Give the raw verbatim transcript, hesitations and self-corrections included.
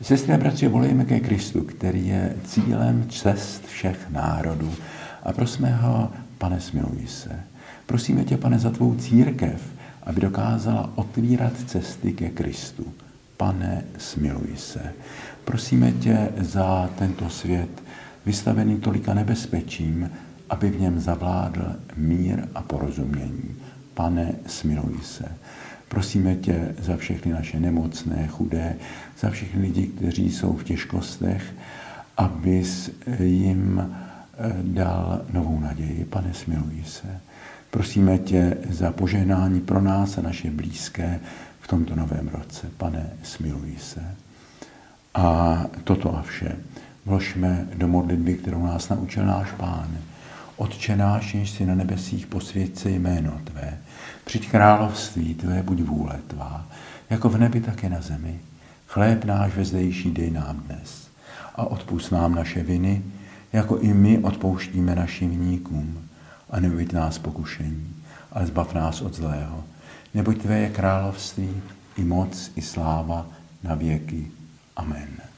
Sestry a bratři, volejme ke Kristu, který je cílem cest všech národů. A prosme ho, Pane, smiluj se. Prosíme tě, Pane, za tvou církev, aby dokázala otvírat cesty ke Kristu. Pane, smiluj se. Prosíme tě za tento svět, vystavený tolika nebezpečím, aby v něm zavládl mír a porozumění. Pane, smiluj se. Prosíme tě za všechny naše nemocné, chudé, za všechny lidi, kteří jsou v těžkostech, abys jim dal novou naději. Pane, smiluj se. Prosíme tě za požehnání pro nás a naše blízké v tomto novém roce. Pane, smiluj se. A toto a vše vložme do modlitby, kterou nás naučil náš Pán. Otče náš, jenž jsi na nebesích, posvěť se jméno tvé. Přijď království tvé, buď vůle tvá, jako v nebi, tak i na zemi. Chléb náš vezdejší dej nám dnes a odpusť nám naše viny, jako i my odpouštíme našim viníkům. A neuveď nás pokušení, ale zbav nás od zlého. Neboť tvé je království, i moc, i sláva na věky. Amen.